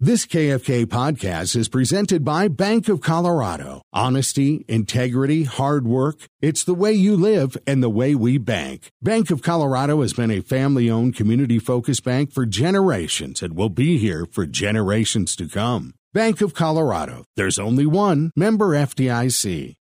This KFK podcast is presented by Bank of Colorado. Honesty, integrity, hard work. It's the way you live and the way we bank. Bank of Colorado has been a family-owned, community-focused bank for generations and will be here for generations to come. Bank of Colorado. There's only one. Member FDIC.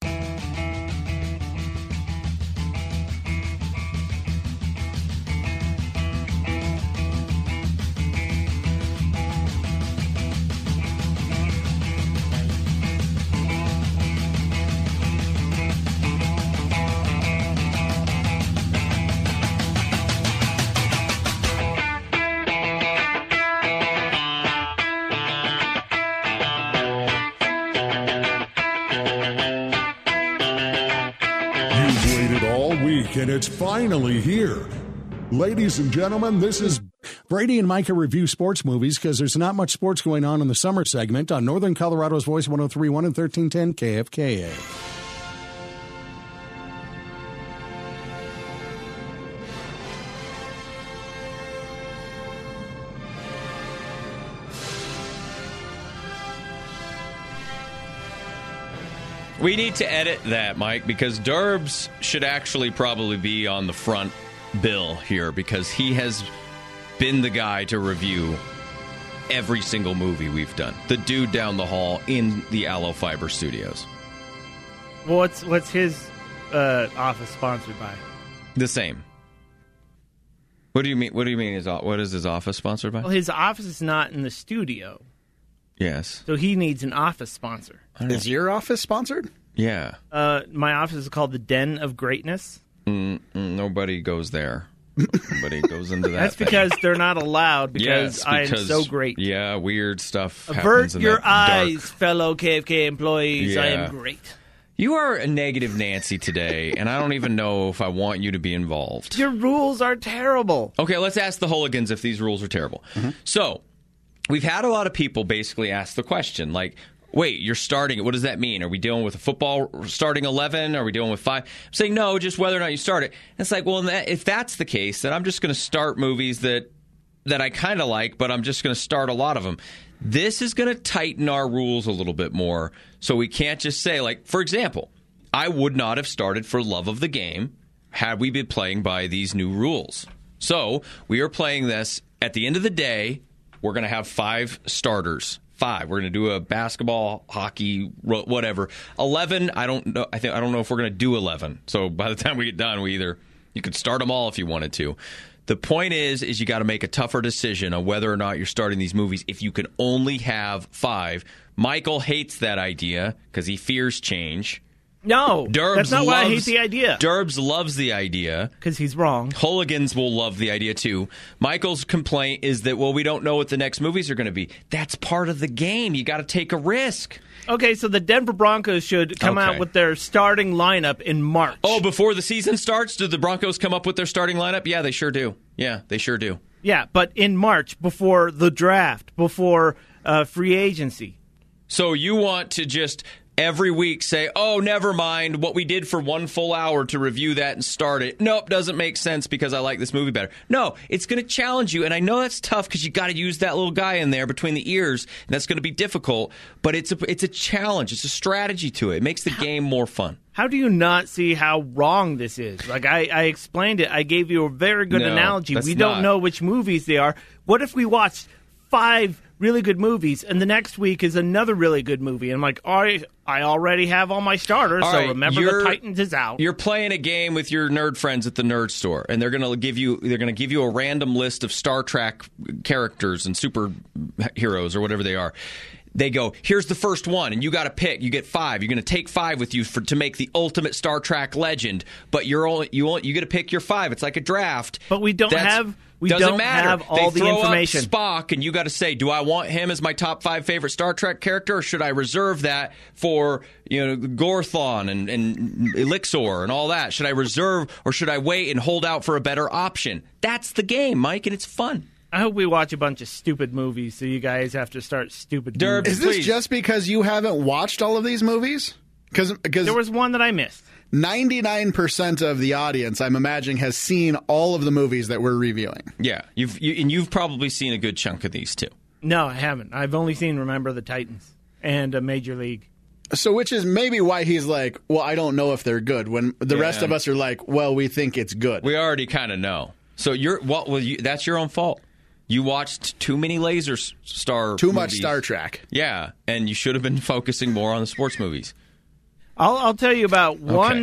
And it's finally here. Ladies and gentlemen, this is Brady and Micah review sports movies because there's not much sports going on in the summer segment on Northern Colorado's Voice 103.1 and 1310 KFKA. We need to edit that, Mike, because Derbs should actually probably be on the front bill here because he has been the guy to review every single movie we've done. The dude down the hall in the Aloe Fiber Studios. Well, what's his office sponsored by? The same. What do you mean? What do you mean? What is his office sponsored by? Well, his office is not in the studio. Yes. So he needs an office sponsor. Is your office sponsored? Yeah. My office is called the Den of Greatness. Nobody goes there. Nobody goes into that. That's because they're not allowed because I am so great. Yeah, weird stuff Avert happens in your that eyes, dark. fellow KFK employees. Yeah. I am great. You are a negative Nancy today, and I don't even know if I want you to be involved. Your rules are terrible. Okay, let's ask the hooligans if these rules are terrible. Mm-hmm. So, we've had a lot of people basically ask the question, like, wait, you're starting, what does that mean? Are we dealing with a football starting 11? Are we dealing with 5? I'm saying no, just whether or not you start it. And it's like, well, if that's the case, then I'm just going to start movies that I kind of like, but I'm just going to start a lot of them. This is going to tighten our rules a little bit more, so we can't just say, like, for example, I would not have started for Love of the Game had we been playing by these new rules. So we are playing this. At the end of the day, we're going to have 5 starters. 5. We're going to do a basketball, hockey, whatever. 11, I don't know. I don't know if we're going to do 11. So by the time we get done, you could start them all if you wanted to. The point is you got to make a tougher decision on whether or not you're starting these movies if you can only have 5. Michael hates that idea because he fears change. No, that's not why I hate the idea. Derbs loves the idea. Because he's wrong. Hooligans will love the idea, too. Michael's complaint is that, well, we don't know what the next movies are going to be. That's part of the game. You got to take a risk. Okay, so the Denver Broncos should come out with their starting lineup in March. Oh, before the season starts, do the Broncos come up with their starting lineup? Yeah, they sure do. Yeah, they sure do. Yeah, but in March, before the draft, before free agency. So you want to just every week say, oh, never mind what we did for 1 full hour to review that and start it. Nope, doesn't make sense because I like this movie better. No, it's going to challenge you, and I know that's tough because you got to use that little guy in there between the ears, and that's going to be difficult, but it's a challenge. It's a strategy to it. It makes the game more fun. How do you not see how wrong this is? Like, I explained it. I gave you a very good analogy. We don't know which movies they are. What if we watched 5 really good movies, and the next week is another really good movie? And I'm like, all right, I already have all my starters, so remember the Titans is out. You're playing a game with your nerd friends at the nerd store, and they're going to give you a random list of Star Trek characters and superheroes or whatever they are. They go, here's the first one, and you got to pick. You get 5. You're going to take 5 with you to make the ultimate Star Trek legend, but you get to pick your 5. It's like a draft. But we don't have all the information. They throw up Spock, and you got to say, do I want him as my top 5 favorite Star Trek character, or should I reserve that for Gorthon and Elixir and all that? Should I reserve, or should I wait and hold out for a better option? That's the game, Mike, and it's fun. I hope we watch a bunch of stupid movies so you guys have to start stupid movies. Is this just because you haven't watched all of these movies? Because there was one that I missed. 99% of the audience, I'm imagining, has seen all of the movies that we're reviewing. Yeah, you've probably seen a good chunk of these too. No, I haven't. I've only seen Remember the Titans and Major League. So which is maybe why he's like, well, I don't know if they're good, when the rest of us are like, well, we think it's good. We already kind of know. So that's your own fault. You watched too many Laser Star Too movies. much Star Trek. Yeah, and you should have been focusing more on the sports movies. I'll tell you about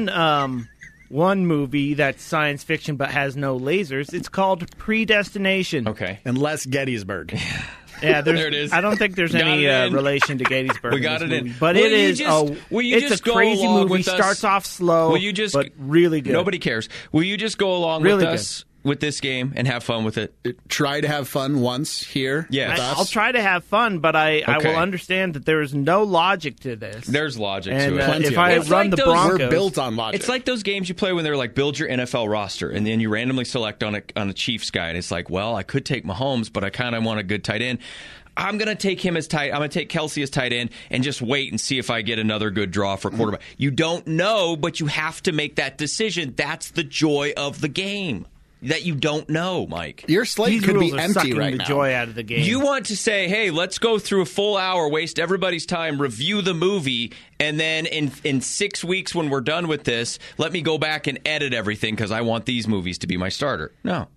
one movie that's science fiction but has no lasers. It's called Predestination. Okay. And less Gettysburg. Yeah, there it is. I don't think there's any relation to Gettysburg. We got in it this movie. in. But Will it you is. just It's a crazy movie. Starts off slow. Will you just but really good. Nobody cares. Will you just go along Really with us with this game and have fun with it? Try to have fun once here. Yes. I'll try to have fun, but I will understand that there is no logic to this. There's logic and, to it. if I run the Broncos, we're built on logic. It's like those games you play when they're like, build your NFL roster, and then you randomly select on a Chiefs guy, and it's like, well, I could take Mahomes, but I kind of want a good tight end. I'm going to take him as tight. I'm going to take Kelsey as tight end and just wait and see if I get another good draw for quarterback. You don't know, but you have to make that decision. That's the joy of the game. That you don't know, Mike. Your slate These could rules be are empty sucking right the now. joy out of the game. You want to say, hey, let's go through a full hour, waste everybody's time, review the movie, and then in 6 weeks when we're done with this, let me go back and edit everything because I want these movies to be my starter. No.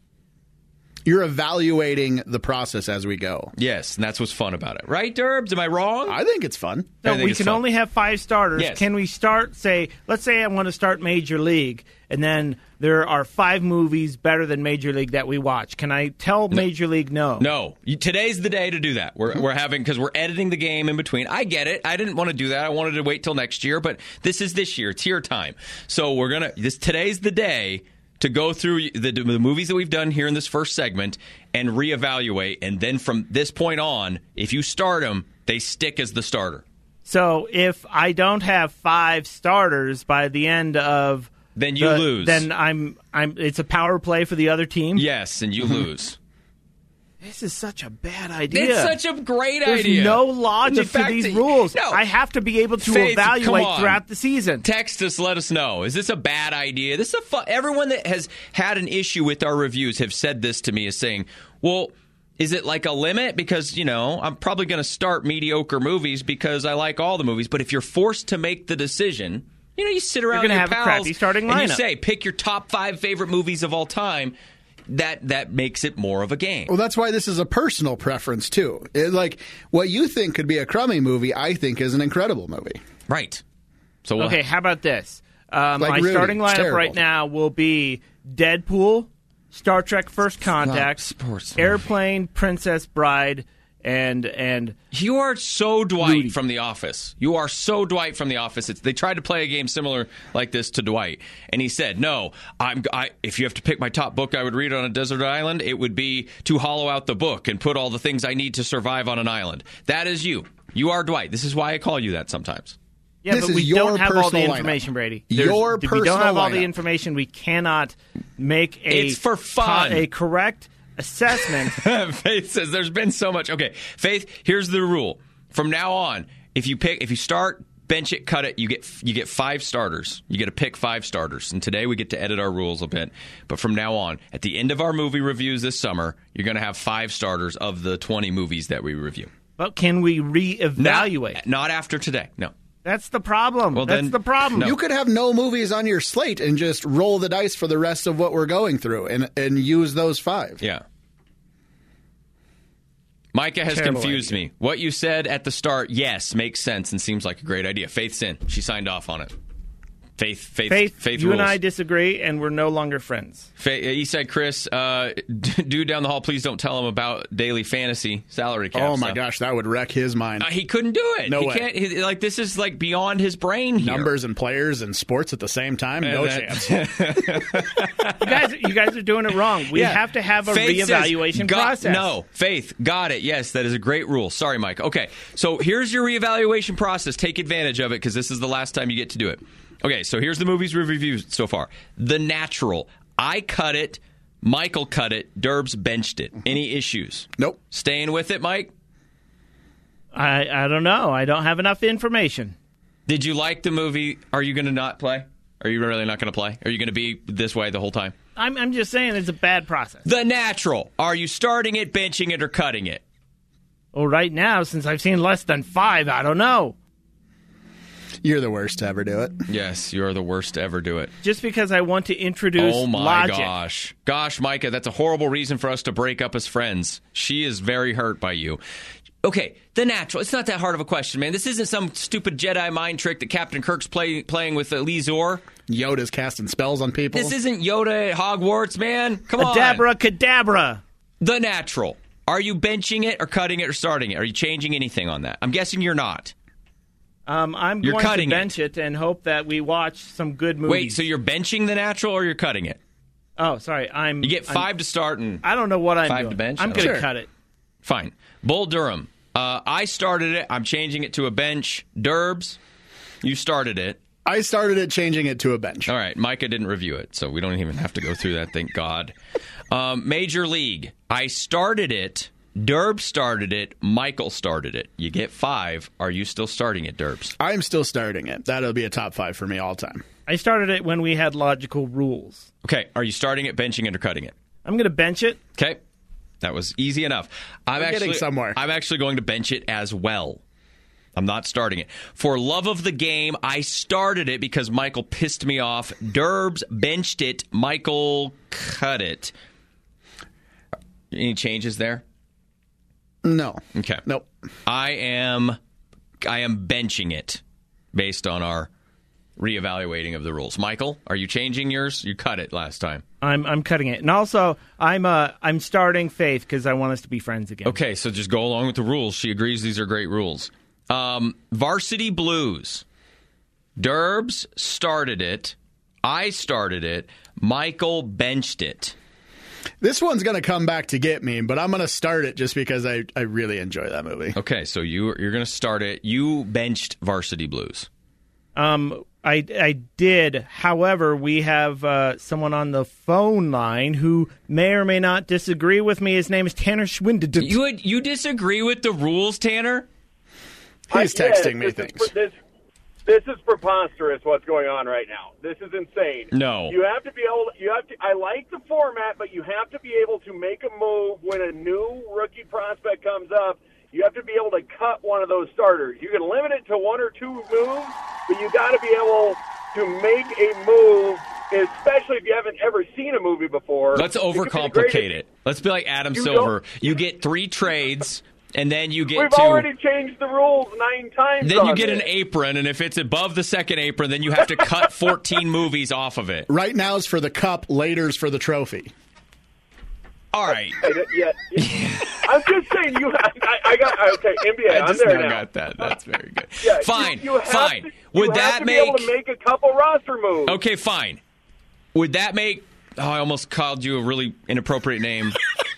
You're evaluating the process as we go. Yes, and that's what's fun about it. Right, Derbs? Am I wrong? I think it's fun. No, we can only have 5 starters. Yes. Can we let's say I want to start Major League, and then there are 5 movies better than Major League that we watch. Can I tell Major League no? No. Today's the day to do that. We're having, because we're editing the game in between. I get it. I didn't want to do that. I wanted to wait till next year, but this is this year. It's your time. So today's the day to go through the movies that we've done here in this first segment and reevaluate. And then from this point on, if you start them, they stick as the starter. So if I don't have 5 starters by the end of then you lose. Then it's a power play for the other team. Yes, and you lose. This is such a bad idea. It's such a great There's idea. There's no logic to these rules. No. I have to be able to Faith, evaluate throughout the season. Text us, let us know. Is this a bad idea? This is everyone that has had an issue with our reviews have said this to me, is saying, well, is it like a limit? Because, I'm probably going to start mediocre movies because I like all the movies. But if you're forced to make the decision, you sit around with your pals a crappy starting lineup. And you say, pick your top 5 favorite movies of all time. That makes it more of a game. Well, that's why this is a personal preference, too. Like, what you think could be a crummy movie, I think is an incredible movie. Right. So okay, how about this? My Rudy, starting lineup terrible. right now will be Deadpool, Star Trek First Contact, sports. Airplane, Princess Bride, and you are so Dwight Rudy. from The Office. You are so Dwight from The Office. They tried to play a game similar like this to Dwight, and he said, "No, if you have to pick my top book I would read on a desert island, it would be To Hollow Out the Book and Put All the Things I Need to Survive on an Island." That is you. You are Dwight. This is why I call you that sometimes. Yeah, This but we is your don't have all the personal information, lineup. Brady. Your if we personal don't have all the lineup. information, we cannot make It's for fun. a correct assessment. Faith says there's been so much. Okay, Faith, here's the rule. From now on, if you start, bench it, cut it, you get 5 starters. You get to pick 5 starters. And today we get to edit our rules a bit. But from now on, at the end of our movie reviews this summer, you're going to have 5 starters of the 20 movies that we review. But can we reevaluate? Not after today. No. That's the problem. Well, That's then, the problem. no. You could have no movies on your slate and just roll the dice for the rest of what we're going through and use those 5. Yeah. Micah has Terrible confused idea. me. What you said at the start, yes, makes sense and seems like a great idea. Faith's in. She signed off on it. Faith you rules. and I disagree, and we're no longer friends. Eastside Chris, dude down the hall, please don't tell him about daily fantasy salary cap. Oh, my gosh, that would wreck his mind. He couldn't do it. No he way. Can't, this is like beyond his brain here. Numbers and players and sports at the same time? No chance. You guys are doing it wrong. We have to have a Faith reevaluation says, process. No, Faith, got it. Yes, that is a great rule. Sorry, Mike. Okay, so here's your reevaluation process. Take advantage of it because this is the last time you get to do it. Okay, so here's the movies we've reviewed so far. The Natural. I cut it. Michael cut it. Derbs benched it. Any issues? Nope. Staying with it, Mike? I don't know. I don't have enough information. Did you like the movie? Are you going to not play? Are you really not going to play? Are you going to be this way the whole time? I'm just saying it's a bad process. The Natural. Are you starting it, benching it, or cutting it? Well, right now, since I've seen less than 5, I don't know. You're the worst to ever do it. Yes, you're the worst to ever do it. Just because I want to introduce Oh, my logic. gosh. Gosh, Micah, that's a horrible reason for us to break up as friends. She is very hurt by you. Okay, The Natural. It's not that hard of a question, man. This isn't some stupid Jedi mind trick that Captain Kirk's playing with Lee Zor. Yoda's casting spells on people. This isn't Yoda at Hogwarts, man. Come on. Adabra Cadabra. The Natural. Are you benching it or cutting it or starting it? Are you changing anything on that? I'm guessing you're not. I'm You're going to cutting bench it and hope that we watch some good movies. Wait, so you're benching The Natural or you're cutting it? Oh, sorry. You get 5 to start and I don't know what I'm 5 doing. to bench? I'm going to Sure. cut it. fine. Bull Durham. I started it. I'm changing it to a bench. Derbs, you started it. I started it, changing it to a bench. All right. Micah didn't review it, so we don't even have to go through that, thank God. Major League. I started it. Derbs started it. Michael started it. You get 5. Are you still starting it, Derbs? I'm still starting it. That'll be a top 5 for me all time. I started it when we had logical rules. Okay. Are you starting it, benching it, or cutting it? I'm going to bench it. Okay. That was easy enough. We're getting somewhere. I'm actually going to bench it as well. I'm not starting it. For love of the game, I started it because Michael pissed me off. Derbs benched it. Michael cut it. Any changes there? No. Okay. Nope. I am benching it based on our reevaluating of the rules. Michael, are you changing yours? You cut it last time. I'm cutting it, and also I'm starting Faith because I want us to be friends again. Okay, so just go along with the rules. She agrees these are great rules. Varsity Blues. Derbs started it. I started it. Michael benched it. This one's going to come back to get me, but I'm going to start it just because I really enjoy that movie. Okay, so you're going to start it. You benched Varsity Blues. I did. However, we have someone on the phone line who may or may not disagree with me. His name is Tanner Schwinded. You disagree with the rules, Tanner? He's texting me things. This is preposterous what's going on right now. This is insane. No. You have to be able to, I like the format, but you have to be able to make a move when a new rookie prospect comes up. You have to be able to cut one of those starters. You can limit it to 1 or 2 moves, but you got to be able to make a move, especially if you haven't ever seen a movie before. Let's overcomplicate it. Let's be like Adam Silver. You get 3 trades, and then you get We've already changed the rules 9 times. Then you get an apron, and if it's above the second apron, then you have to cut 14 movies off of it. Right now's for the cup, later's for the trophy. All right. Yeah. I'm just saying I got okay. NBA. I just I'm there now now. got that. That's very good. Yeah, fine. You have fine. To, Would that have to make? Be able to make a couple roster moves. Okay, fine. Would that make? Oh, I almost called you a really inappropriate name.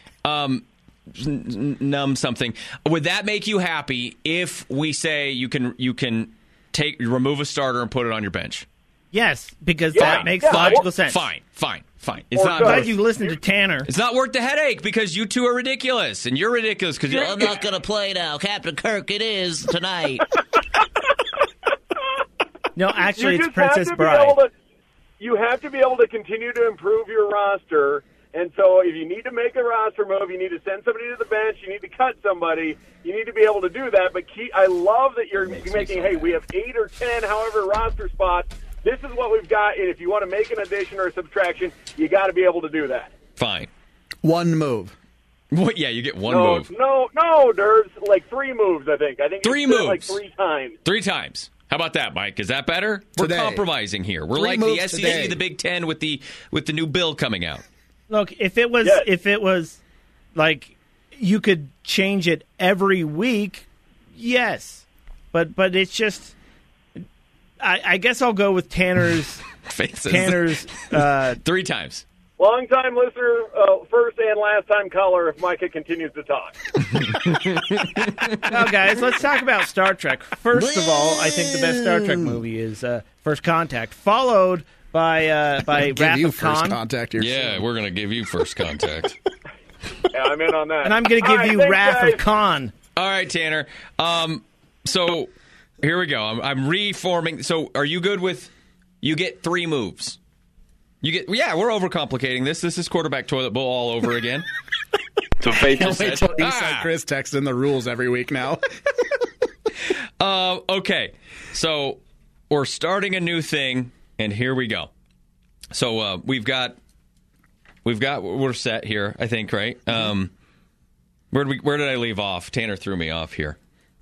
Numb something. Would that make you happy if we say you can remove a starter and put it on your bench? Yes, because that makes logical sense. Fine. It's not. I'm glad you listened to Tanner. It's not worth the headache because you two are ridiculous, and you're ridiculous because I'm not going to play now, Captain Kirk. It is tonight. No, actually, it's just Princess have to Bride. You have to be able to continue to improve your roster. And so if you need to make a roster move, you need to send somebody to the bench, you need to cut somebody, you need to be able to do that. But I love that you're making, hey, we have 8 or 10, however, roster spots. This is what we've got, and if you want to make an addition or a subtraction, you got to be able to do that. Fine. 1 move. What? Yeah, you get 1 move. No, Derbs. Like 3 moves, I think. 3 moves. Like 3 times. 3 times. How about that, Mike? Is that better? We're compromising here. We're 3 like the moves SEC, today. the Big Ten with the new bill coming out. Look, if it was like you could change it every week, yes. But it's just I guess I'll go with Tanner's Faces. 3 times. Long-time listener, first and last-time caller if Micah continues to talk. Now, guys, let's talk about Star Trek. First of all, I think the best Star Trek movie is First Contact, followed by Wrath of First Khan. Contact here Yeah, soon. we're going to give you First Contact. Yeah, I'm in on that. And I'm going to give you thanks, Wrath guys. of Khan. All right, Tanner. So here we go. I'm reforming. So are you good with you get 3 moves? We're overcomplicating this. This is quarterback toilet bowl all over again. So Faith Can't just wait said, till you start Chris texting the rules every week now. Okay, so we're starting a new thing, and here we go. So we're set here, I think, right? Where did I leave off? Tanner threw me off here.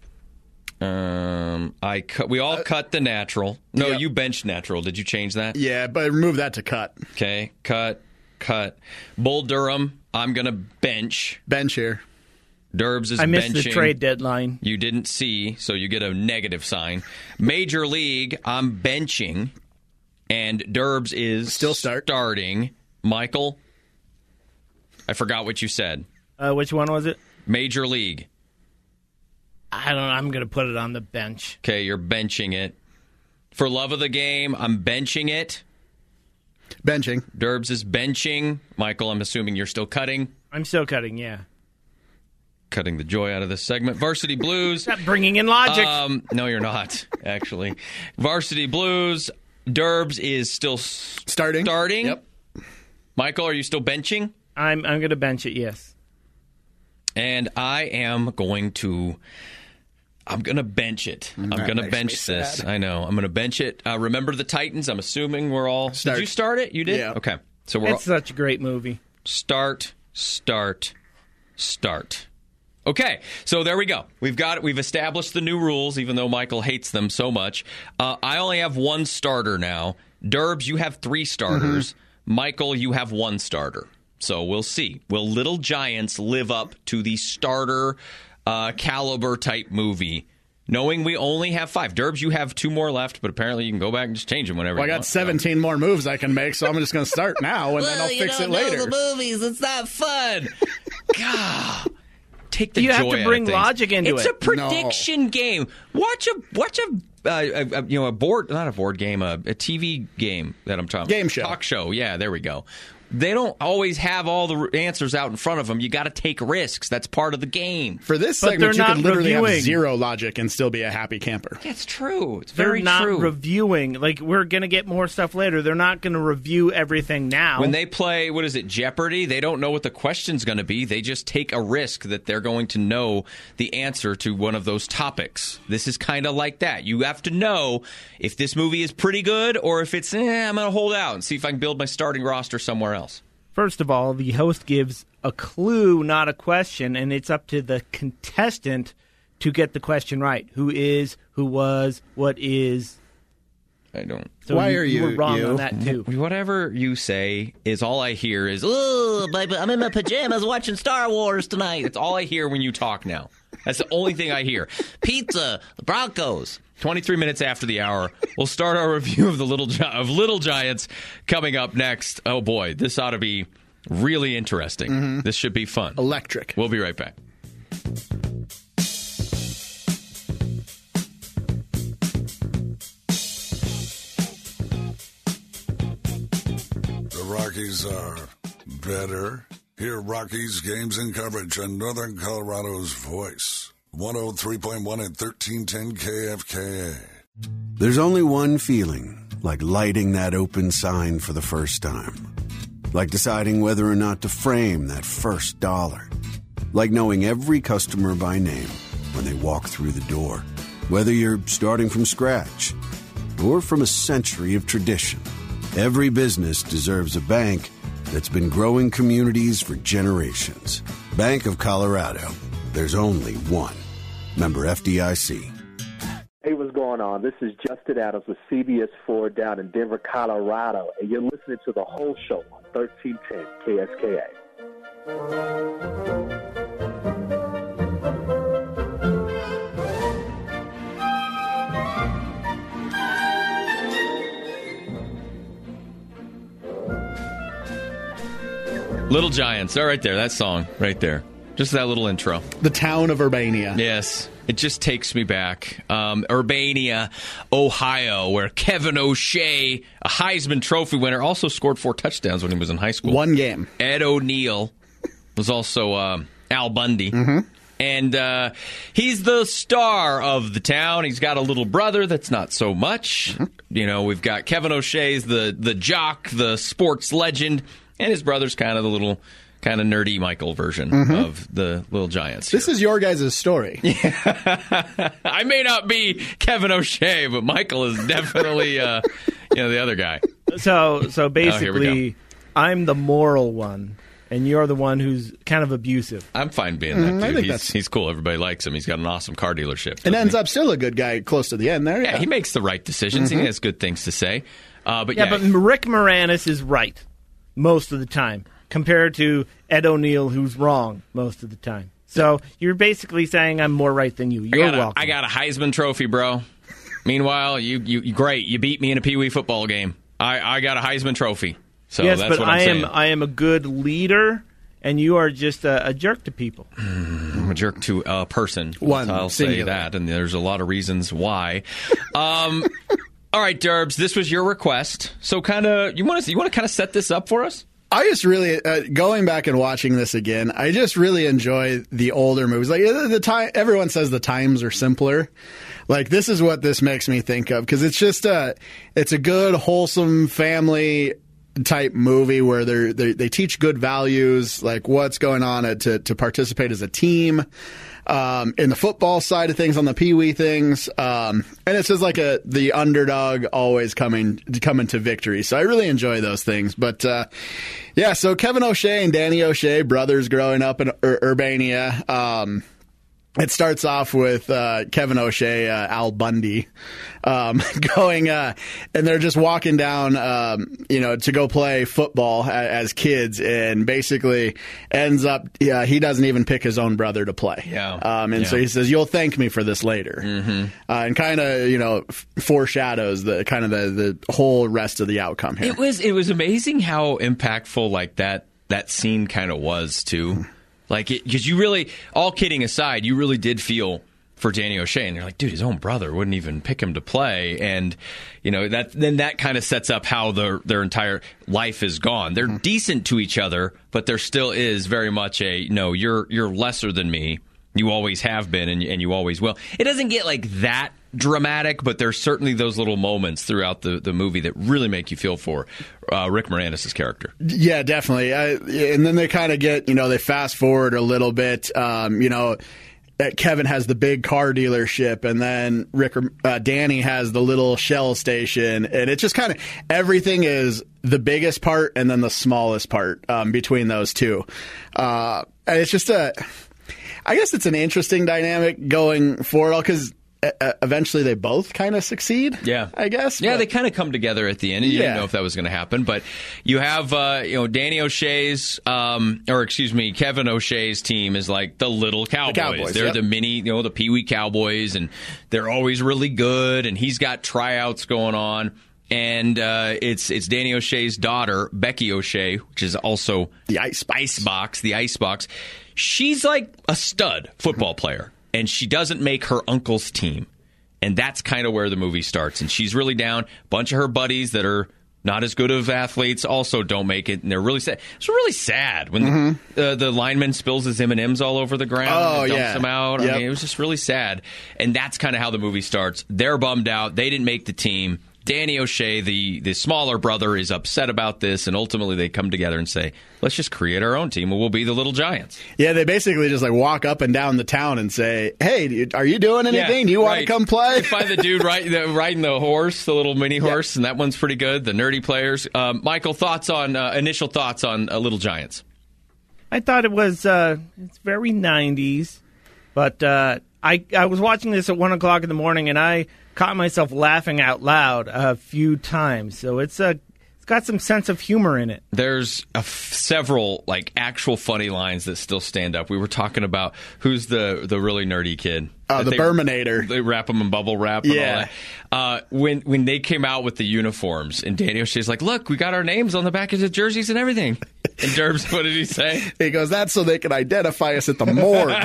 We all cut the natural. No, Yep. You benched natural. Did you change that? Yeah, but remove that to cut. Okay, cut. Bull Durham, I'm going to bench. Bench here. Derbs is I missed benching. the trade deadline. You didn't see, so you get a negative sign. Major League, I'm benching. And Derbs is Still starting. Michael, I forgot what you said. Which one was it? Major League. I don't know. I'm going to put it on the bench. Okay, you're benching it. For love of the game, I'm benching it. Benching. Derbs is benching. Michael, I'm assuming you're still cutting. I'm still cutting, yeah. Cutting the joy out of this segment. Varsity Blues. Stop bringing in logic. No, you're not, actually. Varsity Blues. Derbs is still starting. Yep. Michael, are you still benching? I'm going to bench it, yes. And I am going to bench it. I'm going to bench this. Sad. I know. I'm going to bench it. Remember the Titans? I'm assuming we're all... Did you start it? You did? Yeah. Okay. So we're It's such a great movie. Start. Okay, so there we go. We've established the new rules, even though Michael hates them so much. I only have one starter now. Derbs, you have 3 starters. Michael, you have 1 starter. So we'll see. Will Little Giants live up to the starter caliber type movie? Knowing we only have 5. Derbs, you have 2 more left, but apparently you can go back and just change them whenever Well, I you got want. 17 more moves I can make, so I'm just going to start now, and then I'll fix it later. You don't know the movies. It's not fun. God. Take the You joy have to out bring of things. logic into It's it. a prediction game. Watch a board, not a board game, a TV game that I'm talking. Game show. Talk show. Yeah, there we go. They don't always have all the answers out in front of them. You got to take risks. That's part of the game. For this But segment, you they're could not literally have reviewing. 0 logic and still be a happy camper. It's true. It's They're very not true. reviewing. Like, we're going to get more stuff later. They're not going to review everything now. When they play, what is it, Jeopardy, they don't know what the question's going to be. They just take a risk that they're going to know the answer to one of those topics. This is kind of like that. You have to know if this movie is pretty good or if it's, I'm going to hold out and see if I can build my starting roster somewhere else. First of all, the host gives a clue, not a question, and it's up to the contestant to get the question right. Who is, who was, what is. I don't. So Why you, are you were you- wrong you? on that, too. Whatever you say is all I hear is, Ooh, baby, I'm in my pajamas watching Star Wars tonight. it's all I hear when you talk now. That's the only thing I hear. Pizza, the Broncos. 23 minutes after the hour, we'll start our review of Little Giants coming up next. Oh, boy, this ought to be really interesting. This should be fun. Electric. We'll be right back. The Rockies are better. Hear Rockies games and coverage on Northern Colorado's voice. 103.1 and 1310 KFKA. There's only one feeling, like lighting that open sign for the first time. Like deciding whether or not to frame that first dollar. Like knowing every customer by name when they walk through the door. Whether you're starting from scratch or from a century of tradition. Every business deserves a bank that's been growing communities for generations. Bank of Colorado. There's only one. Member FDIC. Hey, what's going on? This is Justin Adams with CBS 4 down in Denver, Colorado, and you're listening to the whole show on 1310 KSKA. Little Giants. All right there. That song right there. Just that little intro. The town of Urbania. Yes. It just takes me back. Urbania, Ohio, where Kevin O'Shea, a Heisman Trophy winner, also scored 4 touchdowns when he was in high school. 1 game. Ed O'Neill was also Al Bundy. And he's the star of the town. He's got a little brother that's not so much. You know, we've got Kevin O'Shea's the jock, the sports legend, and his brother's kind of the little kind of nerdy Michael version of the Little Giants. This is your guys' story. I may not be Kevin O'Shea, but Michael is definitely the other guy. So basically, I'm the moral one, and you're the one who's kind of abusive. I'm fine being that dude. He's cool. Everybody likes him. He's got an awesome car dealership. And ends up still a good guy close to the end there. Yeah, he makes the right decisions. He has good things to say. But Rick Moranis is right most of the time, compared to Ed O'Neill, who's wrong most of the time. So you're basically saying I'm more right than you. You're welcome. I got a Heisman Trophy, bro. Meanwhile, you great. You beat me in a Pee Wee football game. I got a Heisman Trophy. So yes, that's but what I'm saying. I am a good leader, and you are just a jerk to people. I'm a jerk to a person. I'll say that, and there's a lot of reasons why. All right, Derbs, this was your request. So you want to kind of set this up for us? I just really, going back and watching this again, I just really enjoy the older movies. Like the time, everyone says the times are simpler. Like this is what this makes me think of, because it's just it's a good, wholesome family type movie where they teach good values, like what's going on to participate as a team. In the football side of things, on the Pee Wee things, and it's just like the underdog always coming to victory. So I really enjoy those things. But so Kevin O'Shea and Danny O'Shea, brothers growing up in Urbania. It starts off with Kevin O'Shea, Al Bundy, going, and they're just walking down, to go play football as kids, and basically ends up, he doesn't even pick his own brother to play. So he says, "You'll thank me for this later," and kind of, foreshadows the whole rest of the outcome here. It was amazing how impactful like that scene kind of was too. Like, because you really, all kidding aside, you really did feel for Danny O'Shea, and you're like, dude, his own brother wouldn't even pick him to play, and that kind of sets up how their entire life is gone. They're decent to each other, but there still is very much you're lesser than me. You always have been, and you always will. It doesn't get like that dramatic, but there's certainly those little moments throughout the movie that really make you feel for Rick Moranis' character. Yeah, definitely. And then they kind of get, they fast forward a little bit, Kevin has the big car dealership, and then Danny has the little Shell station, and it just kind of, everything is the biggest part and then the smallest part between those two. And it's just I guess it's an interesting dynamic going forward, because eventually they both kind of succeed. Yeah, I guess. Yeah, they kind of come together at the end. You didn't know if that was going to happen, but you have Danny O'Shea's, Kevin O'Shea's team is like the little Cowboys. They're the mini, the Pee Wee Cowboys, and they're always really good. And he's got tryouts going on. And it's Danny O'Shea's daughter, Becky O'Shea, which is also the Icebox. She's like a stud football player, and she doesn't make her uncle's team. And that's kind of where the movie starts. And she's really down. A bunch of her buddies that are not as good of athletes also don't make it, and they're really sad. It's really sad when the lineman spills his M&Ms all over the ground and dumps them out. I mean, it was just really sad. And that's kind of how the movie starts. They're bummed out. They didn't make the team. Danny O'Shea, the smaller brother, is upset about this, and ultimately they come together and say, let's just create our own team, and we'll be the Little Giants. Yeah, they basically just like walk up and down the town and say, hey, are you doing anything? Do you want to come play? They find the dude riding the horse, the little mini horse, and that one's pretty good, the nerdy players. Michael, initial thoughts on Little Giants? I thought it was it's very 90s, but I was watching this at 1 o'clock in the morning, and I caught myself laughing out loud a few times. So it's got some sense of humor in it. There's several like actual funny lines that still stand up. We were talking about who's the really nerdy kid. The Berminator. They wrap them in bubble wrap and all that. When they came out with the uniforms, and Danny O'Shea's like, look, we got our names on the back of the jerseys and everything. And Derbs, what did he say? He goes, that's so they can identify us at the morgue.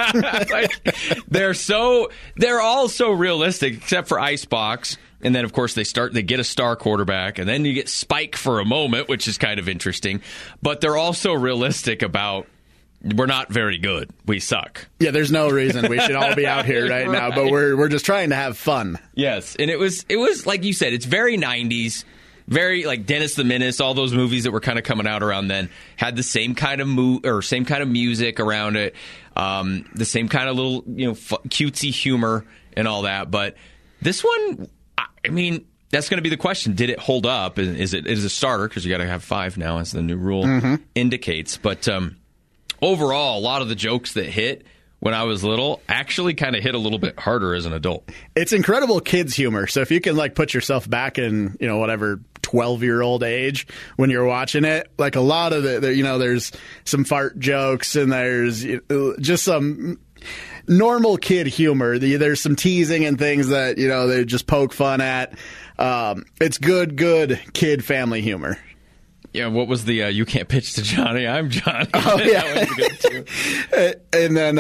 They're all so realistic, except for Icebox. And then, of course, they get a star quarterback, and then you get Spike for a moment, which is kind of interesting. But they're also realistic about, we're not very good. We suck. Yeah, there's no reason we should all be out here right now, but we're just trying to have fun. Yes, and it was like you said, it's very 90s. Very like Dennis the Menace, all those movies that were kind of coming out around then had the same kind of same kind of music around it, the same kind of little cutesy humor and all that. But this one, I mean, that's going to be the question: did it hold up? Is it a starter? Because you got to have 5 now, as the new rule indicates. But overall, a lot of the jokes that hit when I was little actually kind of hit a little bit harder as an adult. It's incredible kids humor. So if you can like put yourself back in, whatever 12-year-old age when you're watching it, like a lot of there's some fart jokes and there's just some normal kid humor. There's some teasing and things that, they just poke fun at. It's good kid family humor. Yeah, what was the you can't pitch to Johnny, I'm Johnny. Oh, yeah. That was good too. And then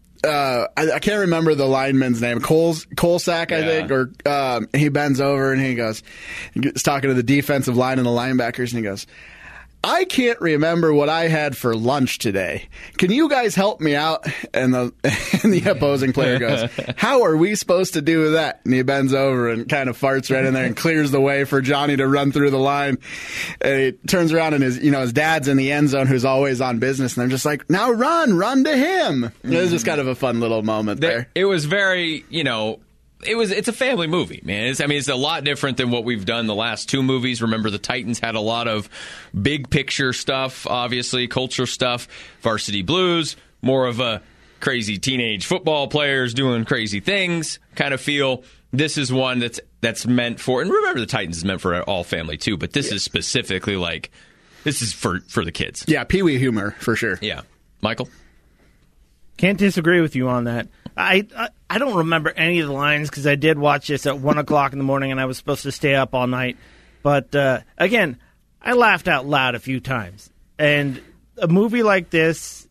I can't remember the lineman's name. Kolsak, I think, or he bends over and he's talking to the defensive line and the linebackers, and he goes, I can't remember what I had for lunch today. Can you guys help me out? And the opposing player goes, how are we supposed to do that? And he bends over and kind of farts right in there and clears the way for Johnny to run through the line. And he turns around and his dad's in the end zone, who's always on business. And they're just like, now run to him. It was just kind of a fun little moment there. It was very, it's a family movie, man. It's a lot different than what we've done the last 2 movies. Remember, the Titans had a lot of big picture stuff, obviously, culture stuff. Varsity Blues, more of a crazy teenage football players doing crazy things kind of feel. This is one that's meant for, and remember, the Titans is meant for all family too, but this is specifically this is for the kids. Yeah, Pee-wee humor, for sure. Yeah. Michael? Can't disagree with you on that. I don't remember any of the lines because I did watch this at 1 o'clock in the morning and I was supposed to stay up all night. But again, I laughed out loud a few times. And a movie like this,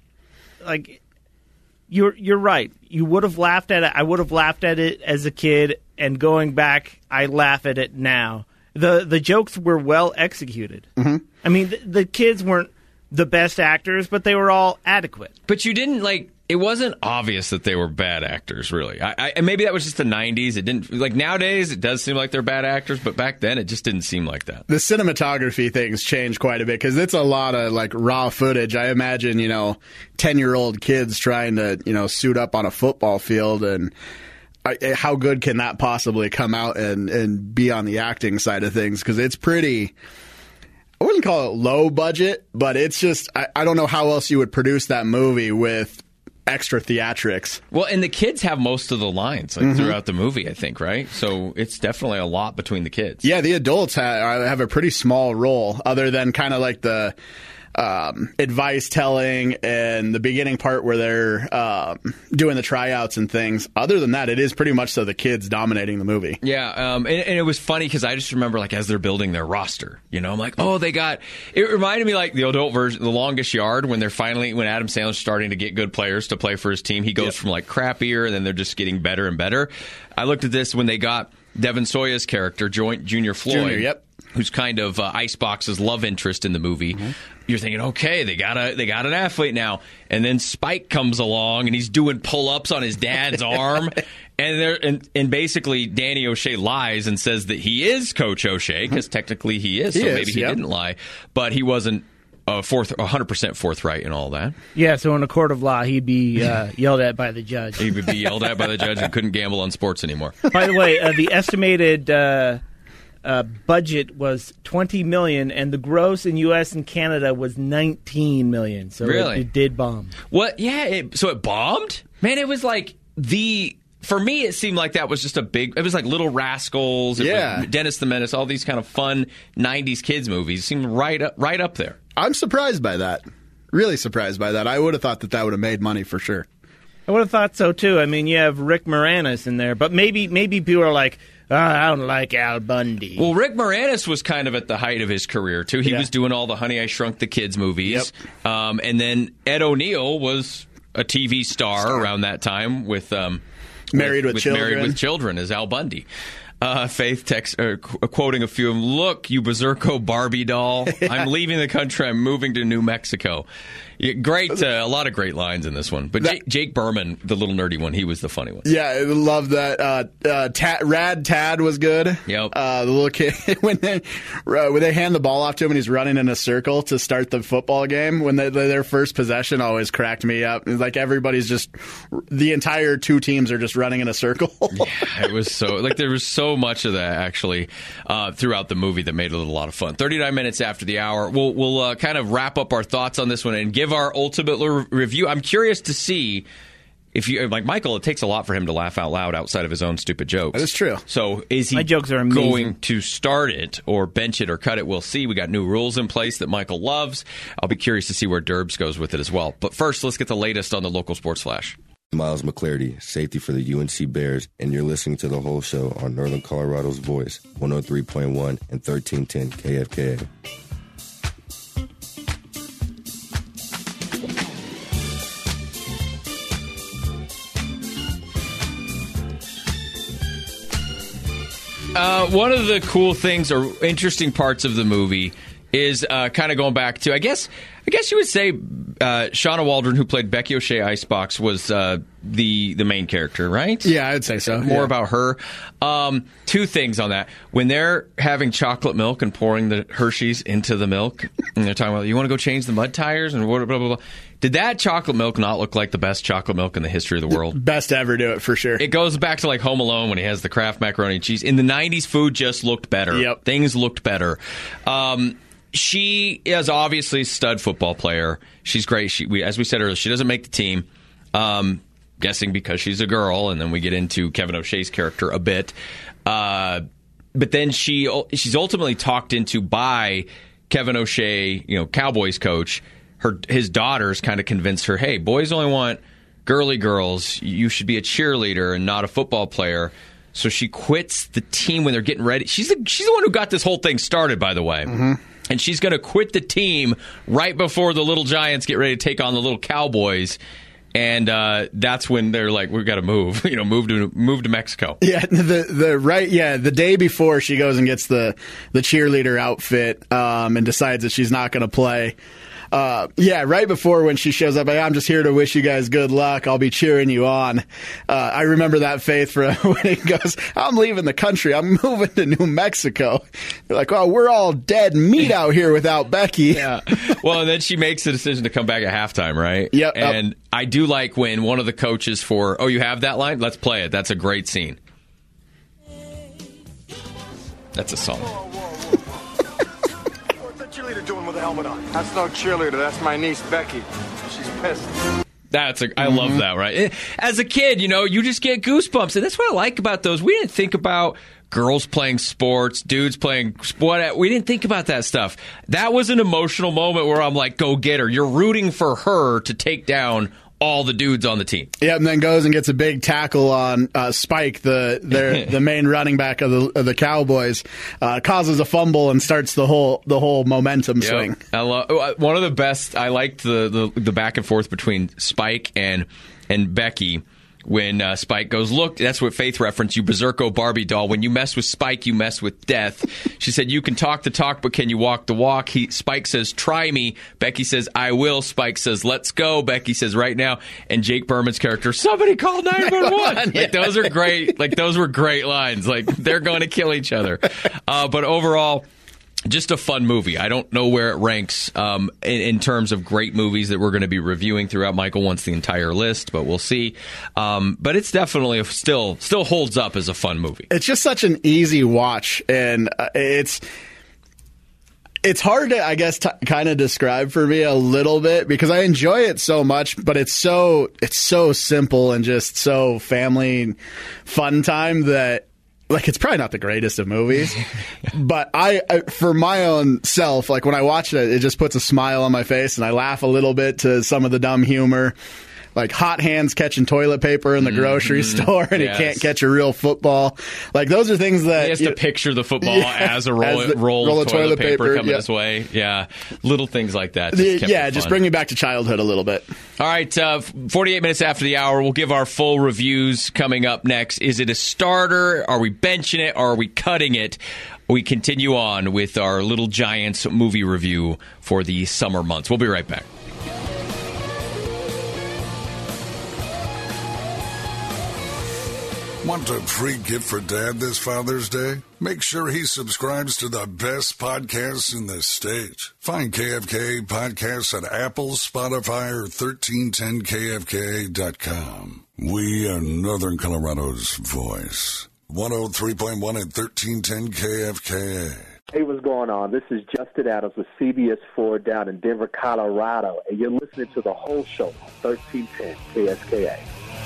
like you're right. You would have laughed at it. I would have laughed at it as a kid, and going back, I laugh at it now. The jokes were well executed. Mm-hmm. I mean, the kids weren't the best actors, but they were all adequate. But you didn't it wasn't obvious that they were bad actors, really. And maybe that was just the 90s. It didn't, nowadays it does seem like they're bad actors, but back then it just didn't seem like that. The cinematography things changed quite a bit because it's a lot of raw footage. I imagine, 10-year-old kids trying to, suit up on a football field, and how good can that possibly come out and be on the acting side of things? Because it's pretty, I wouldn't call it low budget, but it's just, I don't know how else you would produce that movie with extra theatrics. Well, and the kids have most of the lines throughout the movie, I think, right? So it's definitely a lot between the kids. Yeah, the adults have a pretty small role, other than kind of like the advice telling and the beginning part where they're doing the tryouts and things. Other than that, it is pretty much so the kids dominating the movie. Yeah, and it was funny because I just remember as they're building their roster, I'm like, oh, they got. It reminded me the adult version, The Longest Yard, when Adam Sandler's starting to get good players to play for his team. He goes from crappier, and then they're just getting better and better. I looked at this when they got Devin Sawa's character, Junior Floyd, who's kind of Icebox's love interest in the movie. Mm-hmm. You're thinking, okay, they got an athlete now, and then Spike comes along and he's doing pull-ups on his dad's arm, and basically Danny O'Shea lies and says that he is Coach O'Shea because technically he is, maybe he didn't lie, but he wasn't 100% forthright in all that. Yeah, so in a court of law, he'd be yelled at by the judge. He would be yelled at by the judge and couldn't gamble on sports anymore. By the way, the estimated budget was $20 million, and the gross in U.S. and Canada was $19 million. So really? It did bomb. What? Yeah, so it bombed? Man, it was for me, it seemed like that was just it was like Little Rascals, Dennis the Menace, all these kind of fun 90s kids movies. It seemed right up there. I'm surprised by that. Really surprised by that. I would have thought that would have made money for sure. I would have thought so, too. I mean, you have Rick Moranis in there, but maybe people are like, I don't like Al Bundy. Well, Rick Moranis was kind of at the height of his career, too. He was doing all the Honey, I Shrunk the Kids movies. Yep. And then Ed O'Neill was a TV star around that time with Married with Children. Married with Children as Al Bundy. Faith quoting a few of them, look, you berserko Barbie doll. I'm leaving the country. I'm moving to New Mexico. Great, a lot of great lines in this one. But Jake Berman, the little nerdy one, he was the funny one. Yeah, I love that. Rad Tad was good. Yep. The little kid, when they hand the ball off to him and he's running in a circle to start the football game, when their first possession always cracked me up. It's like everybody's just, the entire two teams are just running in a circle. Yeah, it was so, there was so much of that, actually, throughout the movie that made it a lot of fun. 39 minutes after the hour, we'll kind of wrap up our thoughts on this one and give our ultimate review. I'm curious to see if you, like Michael, it takes a lot for him to laugh out loud outside of his own stupid jokes. That is true. So is he My jokes are amazing. Going to start it or bench it or cut it? We'll see. We got new rules in place that Michael loves. I'll be curious to see where Derbs goes with it as well. But first, let's get the latest on the local sports flash. Miles McClarty, safety for the UNC Bears, and you're listening to The Whole Show on Northern Colorado's Voice, 103.1 and 1310 KFKA. One of the cool things or interesting parts of the movie is kind of going back to, I guess you would say Shauna Waldron, who played Becky O'Shea Icebox, was the main character, right? Yeah, I'd say so. More about her. Two things on that. When they're having chocolate milk and pouring the Hershey's into the milk, and they're talking about, you want to go change the mud tires and blah, blah, blah. Did that chocolate milk not look like the best chocolate milk in the history of the world? Best to ever do it, for sure. It goes back to like Home Alone when he has the Kraft macaroni and cheese. In the 90s, food just looked better. Yep. Things looked better. She is obviously a stud football player. She's great. As we said earlier, she doesn't make the team. Guessing because she's a girl, and then we get into Kevin O'Shea's character a bit. But then she's ultimately talked into by Kevin O'Shea, Cowboys coach. His daughters kind of convinced her, hey, boys only want girly girls. You should be a cheerleader and not a football player. So she quits the team when they're getting ready. She's the one who got this whole thing started, by the way. Mm-hmm. And she's going to quit the team right before the Little Giants get ready to take on the Little Cowboys. And that's when they're like, we've got to move, move to Mexico. Yeah, the day before she goes and gets the cheerleader outfit and decides that she's not going to play. Right before when she shows up, I'm just here to wish you guys good luck. I'll be cheering you on. I remember that, Faith, for when he goes, I'm leaving the country. I'm moving to New Mexico. You're like, oh, we're all dead meat out here without Becky. Yeah. Well, and then she makes the decision to come back at halftime, right? Yep. And I do like when one of the coaches you have that line? Let's play it. That's a great scene. That's a song. Cheerleader doing with the helmet on? That's no cheerleader. That's my niece Becky. She's pissed. I love that, right? As a kid, you just get goosebumps, and that's what I like about those. We didn't think about girls playing sports, dudes playing sport. We didn't think about that stuff. That was an emotional moment where I'm like, go get her. You're rooting for her to take down all the dudes on the team. Yeah, and then goes and gets a big tackle on Spike, the main running back of the Cowboys, causes a fumble and starts the whole momentum swing. I love one of the best. I liked the back and forth between Spike and Becky. When Spike goes, look, that's what Faith referenced, you berserko Barbie doll. When you mess with Spike, you mess with death. She said, you can talk the talk, but can you walk the walk? Spike says, try me. Becky says, I will. Spike says, let's go. Becky says, right now. And Jake Berman's character, somebody call 911. Yeah. Those are great. Those were great lines. They're going to kill each other. But overall, just a fun movie. I don't know where it ranks in terms of great movies that we're going to be reviewing throughout. Michael wants the entire list, but we'll see. But it's definitely still holds up as a fun movie. It's just such an easy watch, and it's hard to, I guess, kind of describe for me a little bit because I enjoy it so much, but it's so simple and just so family fun time that. It's probably not the greatest of movies, but I, for my own self, when I watch it, it just puts a smile on my face and I laugh a little bit to some of the dumb humor. Like hot hands catching toilet paper in the grocery store and he can't catch a real football. Those are things that... He has to picture the football as a roll of toilet paper coming his way. Yeah, little things like that. Just bring me back to childhood a little bit. All right, 48 minutes after the hour, we'll give our full reviews coming up next. Is it a starter? Are we benching it? Or are we cutting it? We continue on with our Little Giants movie review for the summer months. We'll be right back. Want a free gift for Dad this Father's Day? Make sure he subscribes to the best podcasts in the state. Find KFK podcasts at Apple, Spotify, or 1310kfka.com. We are Northern Colorado's voice. 103.1 and 1310 KFKA. Hey, what's going on? This is Justin Adams with CBS 4 down in Denver, Colorado, and you're listening to the whole show on 1310 KSKA.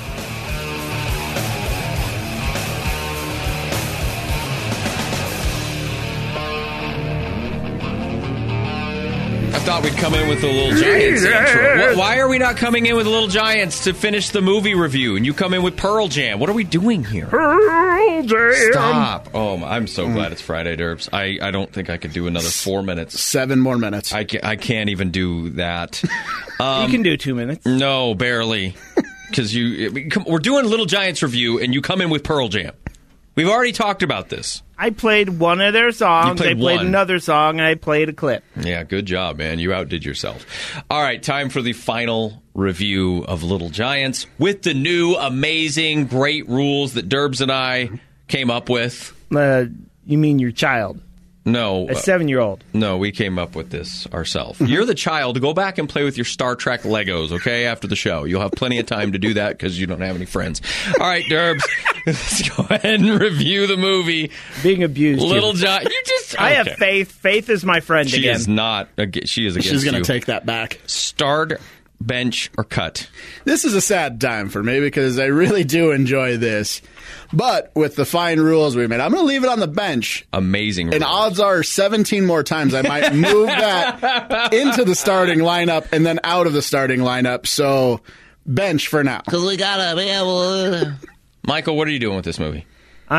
I thought we'd come in with a Little Giants intro. Why are we not coming in with Little Giants to finish the movie review? And you come in with Pearl Jam. What are we doing here? Pearl Jam. Stop. Oh, I'm so glad it's Friday, Derbs. I don't think I could do another 4 minutes. 7 more minutes. I can't even do that. You can do 2 minutes. No, barely. Because we're doing Little Giants review, and you come in with Pearl Jam. We've already talked about this. I played one of their songs. I played another song. I played a clip. Yeah, good job, man. You outdid yourself. All right, time for the final review of Little Giants with the new, amazing, great rules that Derbs and I came up with. You mean your child? No. A 7-year-old. No, we came up with this ourselves. You're the child. Go back and play with your Star Trek Legos, okay, after the show. You'll have plenty of time to do that because you don't have any friends. All right, Derbs, let's go ahead and review the movie. Being abused. Little Giants. You just... Okay. I have faith. Faith is my friend she again. Is not. She is against you. She's going to take that back. Start, bench, or cut? This is a sad time for me because I really do enjoy this. But with the fine rules we made, I'm going to leave it on the bench. Amazing rules. And odds are 17 more times I might move that into the starting lineup and then out of the starting lineup. So, bench for now. Because we got to be able... Michael, what are you doing with this movie?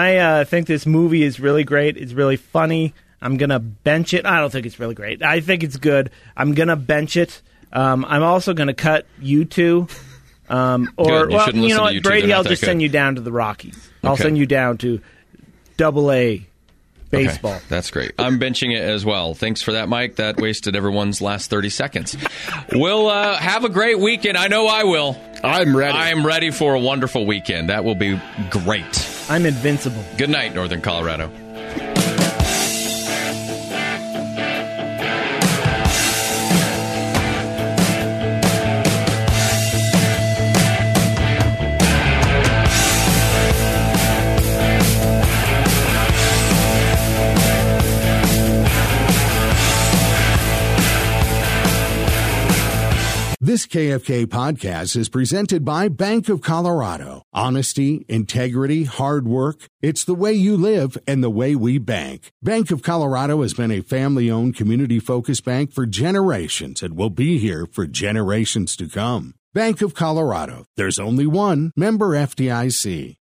I think this movie is really great. It's really funny. I'm going to bench it. I don't think it's really great. I think it's good. I'm going to bench it. I'm also going to cut you two. Or, well, you know what, Brady, I'll just send you down to the Rockies. I'll send you down to Double-A baseball. Okay, that's great. I'm benching it as well. Thanks for that, Mike. That wasted everyone's last 30 seconds. We'll have a great weekend. I know I will. I'm ready. I'm ready for a wonderful weekend. That will be great. I'm invincible. Good night, Northern Colorado. This KFK podcast is presented by Bank of Colorado. Honesty, integrity, hard work. It's the way you live and the way we bank. Bank of Colorado has been a family-owned, community-focused bank for generations and will be here for generations to come. Bank of Colorado. There's only one. Member FDIC.